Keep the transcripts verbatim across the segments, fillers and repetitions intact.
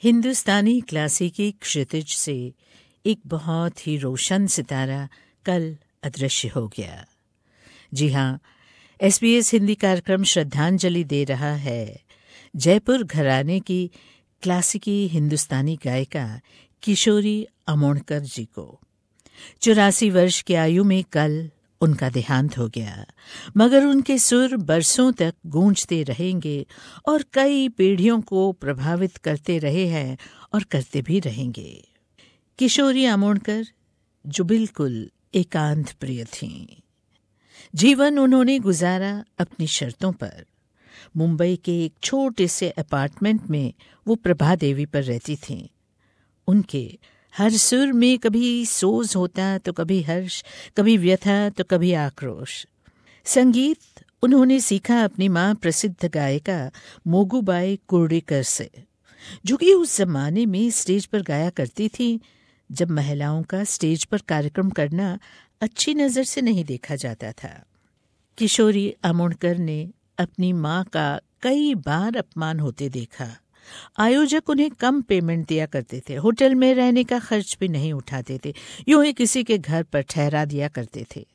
हिंदुस्तानी क्लासिकी क्षितिज से एक बहुत ही रोशन सितारा कल अदृश्य हो गया। जी हाँ, एसबीएस हिंदी कार्यक्रम श्रद्धांजलि दे रहा है जयपुर घराने की क्लासिकी हिंदुस्तानी गायिका किशोरी अमोणकर जी को। चौरासी वर्ष की आयु में कल उनका देहांत हो गया, मगर उनके सुर बरसों तक गूंजते रहेंगे और कई पीढ़ियों को प्रभावित करते रहे हैं और करते भी रहेंगे। किशोरी अमोणकर जो बिल्कुल एकांत प्रिय थीं। जीवन उन्होंने गुजारा अपनी शर्तों पर। मुंबई के एक छोटे से अपार्टमेंट में वो प्रभा देवी पर रहती थीं। उनके हर सुर में कभी सोज होता तो कभी हर्ष, कभी व्यथा तो कभी आक्रोश। संगीत उन्होंने सीखा अपनी माँ प्रसिद्ध गायिका मोगूबाई कुर्डीकर से, जो कि उस जमाने में स्टेज पर गाया करती थी जब महिलाओं का स्टेज पर कार्यक्रम करना अच्छी नज़र से नहीं देखा जाता था। किशोरी अमोणकर ने अपनी माँ का कई बार अपमान होते देखा। आयोजक उन्हें कम पेमेंट दिया करते थे, होटल में रहने का खर्च भी नहीं उठाते थे, यूं ही किसी के घर पर ठहरा दिया करते थे।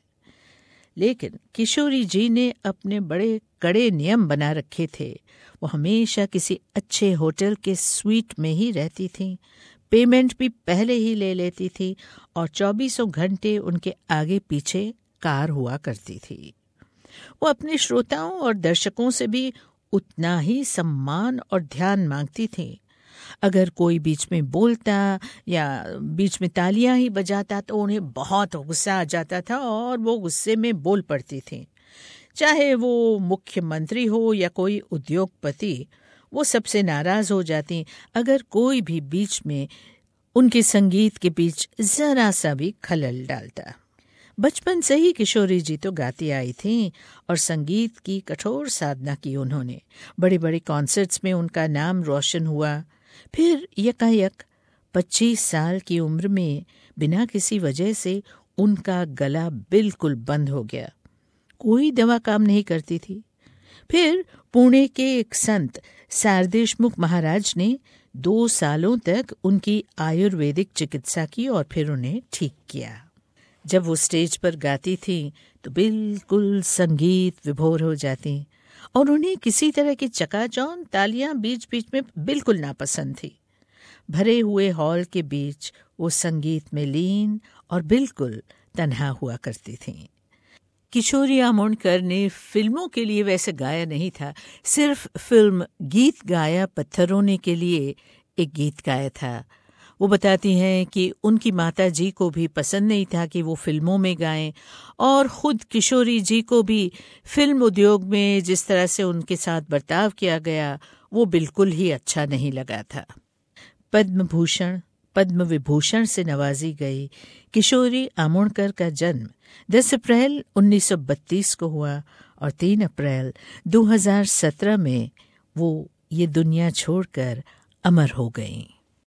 लेकिन किशोरी जी ने अपने बड़े कड़े नियम बना रखे थे। वो हमेशा किसी अच्छे होटल के स्वीट में ही रहती थीं, पेमेंट भी पहले ही ले लेती थी और चौबीसों घंटे उनके आगे पीछे कार हुआ करती थी। वो अपने श्रोताओं और दर्शकों से भी उतना ही सम्मान और ध्यान मांगती थी। अगर कोई बीच में बोलता या बीच में तालियां ही बजाता तो उन्हें बहुत गुस्सा आ जाता था और वो गुस्से में बोल पड़ती थी। चाहे वो मुख्यमंत्री हो या कोई उद्योगपति, वो सबसे नाराज हो जाती अगर कोई भी बीच में उनके संगीत के बीच जरा सा भी खलल डालता। बचपन से ही किशोरी जी तो गाती आई थीं और संगीत की कठोर साधना की उन्होंने। बड़े बड़े कॉन्सर्ट्स में उनका नाम रोशन हुआ। फिर यकायक पच्चीस साल की उम्र में बिना किसी वजह से उनका गला बिल्कुल बंद हो गया। कोई दवा काम नहीं करती थी। फिर पुणे के एक संत सारदेशमुख महाराज ने दो सालों तक उनकी आयुर्वेदिक चिकित्सा की और फिर उन्हें ठीक किया। जब वो स्टेज पर गाती थी तो बिल्कुल संगीत विभोर हो जाती और उन्हें किसी तरह की चकाचौंध तालियां बीच बीच में बिल्कुल नापसंद थी। भरे हुए हॉल के बीच वो संगीत में लीन और बिल्कुल तन्हा हुआ करती थीं। किशोरी अमोणकर ने फिल्मों के लिए वैसे गाया नहीं था, सिर्फ फिल्म गीत गाया पत्थरों ने के लिए एक गीत गाया था। वो बताती हैं कि उनकी माता जी को भी पसंद नहीं था कि वो फिल्मों में गाएं और ख़ुद किशोरी जी को भी फिल्म उद्योग में जिस तरह से उनके साथ बर्ताव किया गया वो बिल्कुल ही अच्छा नहीं लगा था। पद्म भूषण पद्म विभूषण से नवाजी गई किशोरी अमोणकर का जन्म दस अप्रैल उन्नीस सौ बत्तीस को हुआ और तीन अप्रैल दो हज़ार सत्रह में वो ये दुनिया छोड़कर अमर हो गईं।